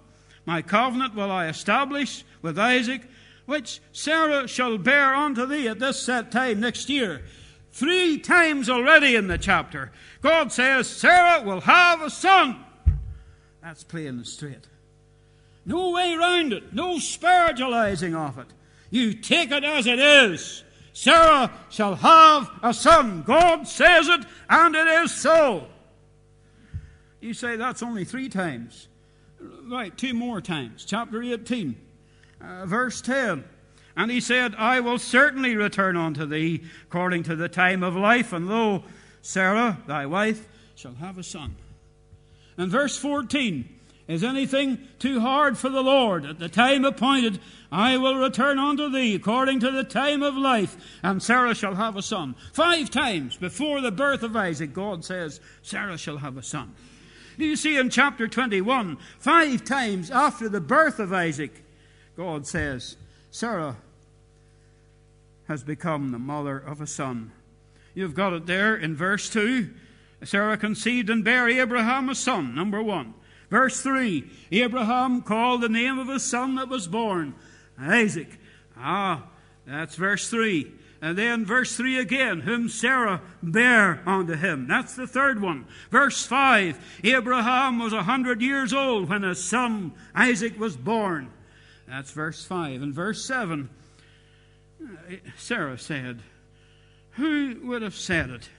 My covenant will I establish with Isaac, which Sarah shall bear unto thee at this set time next year. Three times already in the chapter, God says Sarah will have a son. That's plain and straight. No way round it. No spiritualizing of it. You take it as it is. Sarah shall have a son. God says it, and it is so. You say that's only three times. Right, two more times. Chapter eighteen, uh, verse ten. And he said, I will certainly return unto thee according to the time of life, and lo, Sarah, thy wife, shall have a son. And verse fourteen, is anything too hard for the Lord? At the time appointed, I will return unto thee according to the time of life, and Sarah shall have a son. Five times before the birth of Isaac, God says, Sarah shall have a son. Do you see in chapter twenty-one, five times after the birth of Isaac, God says, Sarah has become the mother of a son. You've got it there in verse two. Sarah conceived and bare Abraham a son, number one. Verse three, Abraham called the name of his son that was born Isaac. Ah, that's verse three. And then verse three again, whom Sarah bare unto him. That's the third one. Verse five, Abraham was a hundred years old when his son Isaac was born. That's verse five. And verse seven, Sarah said, who would have said it?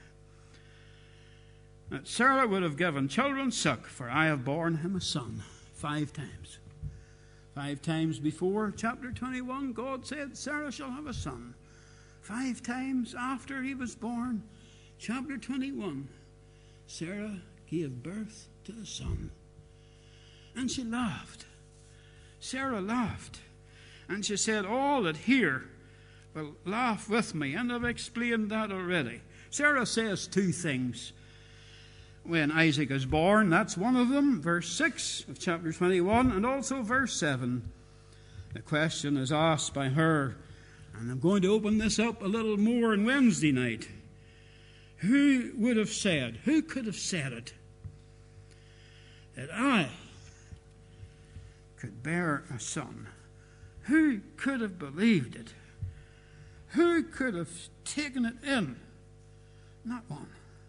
That Sarah would have given children suck, for I have borne him a son. Five times. Five times before chapter twenty-one, God said, Sarah shall have a son. Five times after he was born, chapter twenty-one, Sarah gave birth to a son. And she laughed. Sarah laughed. And she said, all that hear will laugh with me. And I've explained that already. Sarah says two things when Isaac is born. That's one of them, verse six of chapter twenty-one, and also verse seven. The question is asked by her, and I'm going to open this up a little more on Wednesday night. Who would have said, who could have said it, that I could bear a son? Who could have believed it? Who could have taken it in? Not one.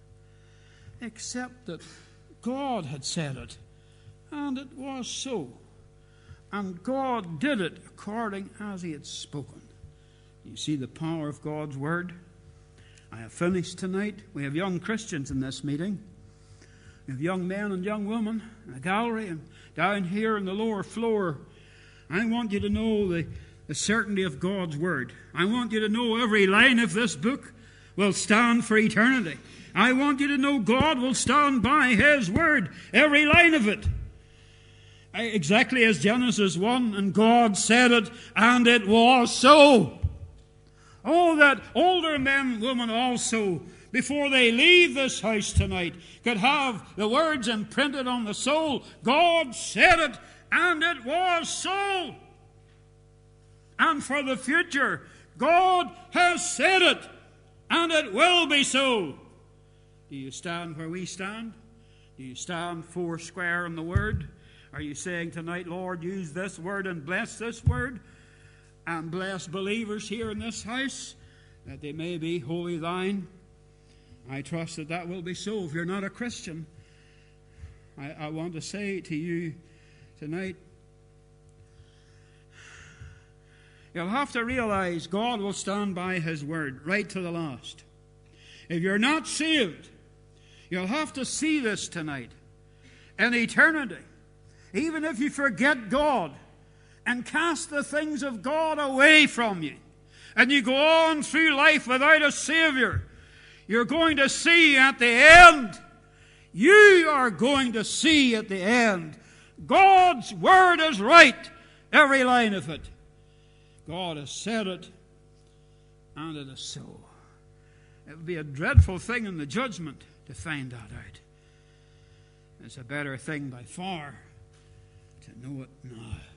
Except that God had said it, and it was so. And God did it according as he had spoken. You see the power of God's word? I have finished tonight. We have young Christians in this meeting. We have young men and young women in the gallery and down here in the lower floor. I want you to know the, the certainty of God's word. I want you to know every line of this book will stand for eternity. I want you to know God will stand by his word, every line of it. Exactly as Genesis one, and God said it, and it was so. Oh, that older men and women also, before they leave this house tonight, could have the words imprinted on the soul. God said it, and it was so. And for the future, God has said it, and it will be so. Do you stand where we stand? Do you stand four square in the word? Are you saying tonight, Lord, use this word and bless this word, and bless believers here in this house, that they may be wholly thine? I trust that that will be so. If you're not a Christian, I, I want to say to you tonight, you'll have to realize God will stand by his word right to the last. If you're not saved, you'll have to see this tonight. In eternity, even if you forget God and cast the things of God away from you, and you go on through life without a Savior, you're going to see at the end, you are going to see at the end, God's word is right, every line of it. God has said it, and it is so. It would be a dreadful thing in the judgment to find that out. It's a better thing by far to know it now.